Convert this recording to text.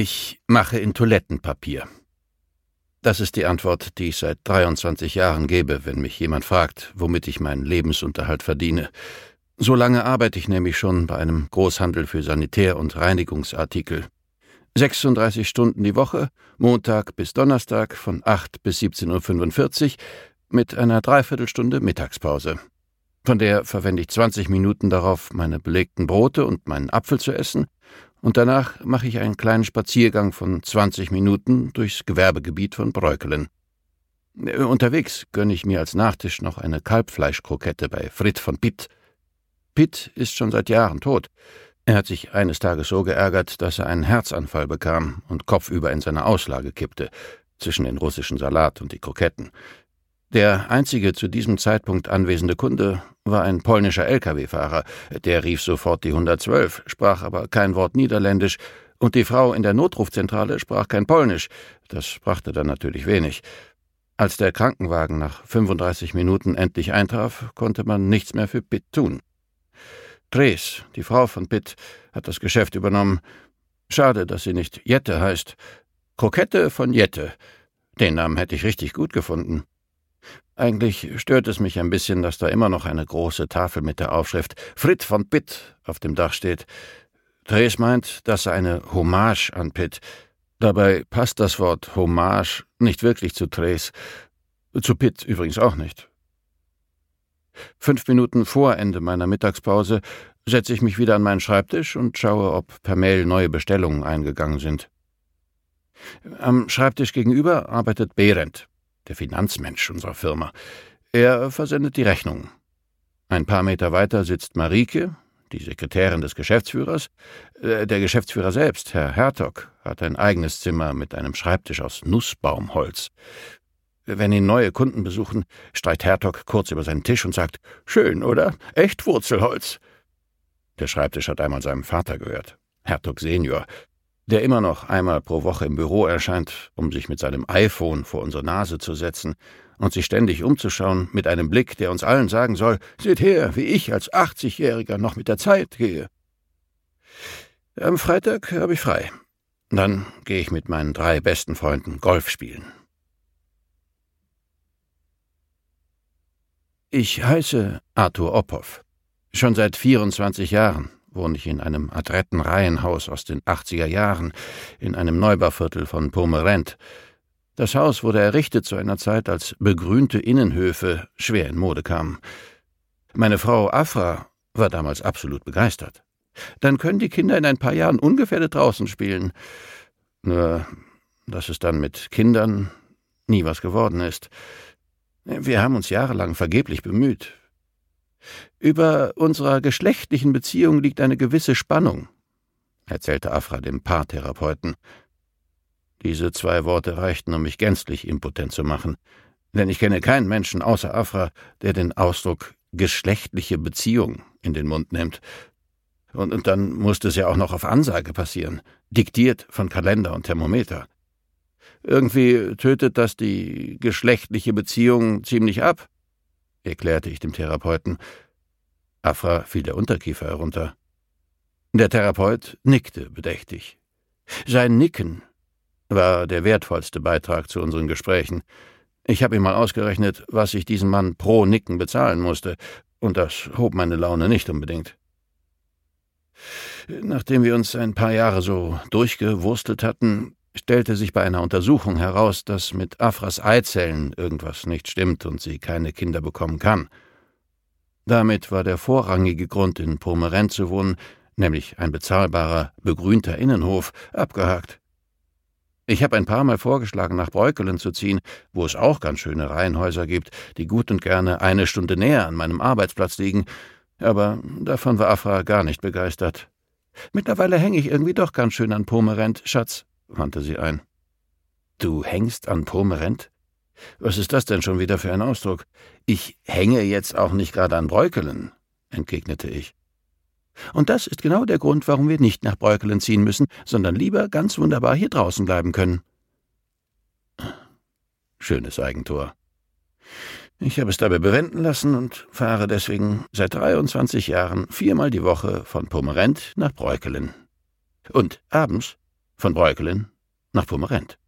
Ich mache in Toilettenpapier. Das ist die Antwort, die ich seit 23 Jahren gebe, wenn mich jemand fragt, womit ich meinen Lebensunterhalt verdiene. So lange arbeite ich nämlich schon bei einem Großhandel für Sanitär- und Reinigungsartikel. 36 Stunden die Woche, Montag bis Donnerstag von 8 bis 17:45 Uhr mit einer Dreiviertelstunde Mittagspause. Von der verwende ich 20 Minuten darauf, meine belegten Brote und meinen Apfel zu essen, und danach mache ich einen kleinen Spaziergang von 20 Minuten durchs Gewerbegebiet von Breukelen. Unterwegs gönne ich mir als Nachtisch noch eine Kalbfleischkrokette bei Frit von Pitt. Pitt ist schon seit Jahren tot. Er hat sich eines Tages so geärgert, dass er einen Herzanfall bekam und kopfüber in seine Auslage kippte, zwischen den russischen Salat und die Kroketten. Der einzige zu diesem Zeitpunkt anwesende Kunde war ein polnischer Lkw-Fahrer. Der rief sofort die 112, sprach aber kein Wort Niederländisch, und die Frau in der Notrufzentrale sprach kein Polnisch. Das brachte dann natürlich wenig. Als der Krankenwagen nach 35 Minuten endlich eintraf, konnte man nichts mehr für Pitt tun. Therese, die Frau von Pitt, hat das Geschäft übernommen. Schade, dass sie nicht Jette heißt. Krokette von Jette. Den Namen hätte ich richtig gut gefunden. Eigentlich stört es mich ein bisschen, dass da immer noch eine große Tafel mit der Aufschrift Frit von Pitt auf dem Dach steht. Therese meint, das sei eine Hommage an Pitt. Dabei passt das Wort Hommage nicht wirklich zu Therese. Zu Pitt übrigens auch nicht. 5 Minuten vor Ende meiner Mittagspause setze ich mich wieder an meinen Schreibtisch und schaue, ob per Mail neue Bestellungen eingegangen sind. Am Schreibtisch gegenüber arbeitet Behrendt, der Finanzmensch unserer Firma. Er versendet die Rechnungen. Ein paar Meter weiter sitzt Marieke, die Sekretärin des Geschäftsführers. Der Geschäftsführer selbst, Herr Hertog, hat ein eigenes Zimmer mit einem Schreibtisch aus Nussbaumholz. Wenn ihn neue Kunden besuchen, streicht Hertog kurz über seinen Tisch und sagt, »Schön, oder? Echt Wurzelholz.« Der Schreibtisch hat einmal seinem Vater gehört, Hertog Senior, der immer noch einmal pro Woche im Büro erscheint, um sich mit seinem iPhone vor unsere Nase zu setzen und sich ständig umzuschauen mit einem Blick, der uns allen sagen soll, »Seht her, wie ich als 80-Jähriger noch mit der Zeit gehe.« Am Freitag habe ich frei. Dann gehe ich mit meinen 3 besten Freunden Golf spielen. Ich heiße Arthur Ophoff. Schon seit 24 Jahren wohne ich in einem adretten Reihenhaus aus den 80er Jahren, in einem Neubauviertel von Purmerend. Das Haus wurde errichtet zu einer Zeit, als begrünte Innenhöfe schwer in Mode kamen. Meine Frau Afra war damals absolut begeistert. Dann können die Kinder in ein paar Jahren ungefährdet draußen spielen. Nur, dass es dann mit Kindern nie was geworden ist. Wir haben uns jahrelang vergeblich bemüht. Über unserer geschlechtlichen Beziehung liegt eine gewisse Spannung, erzählte Afra dem Paartherapeuten. Diese 2 Worte reichten, um mich gänzlich impotent zu machen, denn ich kenne keinen Menschen außer Afra, der den Ausdruck geschlechtliche Beziehung in den Mund nimmt. Und dann musste es ja auch noch auf Ansage passieren, diktiert von Kalender und Thermometer. Irgendwie tötet das die geschlechtliche Beziehung ziemlich ab, erklärte ich dem Therapeuten. Afra fiel der Unterkiefer herunter. Der Therapeut nickte bedächtig. Sein Nicken war der wertvollste Beitrag zu unseren Gesprächen. Ich habe ihm mal ausgerechnet, was ich diesen Mann pro Nicken bezahlen musste, und das hob meine Laune nicht unbedingt. Nachdem wir uns ein paar Jahre so durchgewurstelt hatten, stellte sich bei einer Untersuchung heraus, dass mit Afras Eizellen irgendwas nicht stimmt und sie keine Kinder bekommen kann. Damit war der vorrangige Grund, in Purmerend zu wohnen, nämlich ein bezahlbarer, begrünter Innenhof, abgehakt. Ich habe ein paar Mal vorgeschlagen, nach Breukelen zu ziehen, wo es auch ganz schöne Reihenhäuser gibt, die gut und gerne 1 Stunde näher an meinem Arbeitsplatz liegen, aber davon war Afra gar nicht begeistert. »Mittlerweile hänge ich irgendwie doch ganz schön an Purmerend, Schatz«, wandte sie ein. »Du hängst an Purmerend? Was ist das denn schon wieder für ein Ausdruck? Ich hänge jetzt auch nicht gerade an Breukelen«, entgegnete ich. »Und das ist genau der Grund, warum wir nicht nach Breukelen ziehen müssen, sondern lieber ganz wunderbar hier draußen bleiben können.« Schönes Eigentor. Ich habe es dabei bewenden lassen und fahre deswegen seit 23 Jahren 4-mal die Woche von Purmerend nach Breukelen. Und abends Von Breukelen nach Purmerend.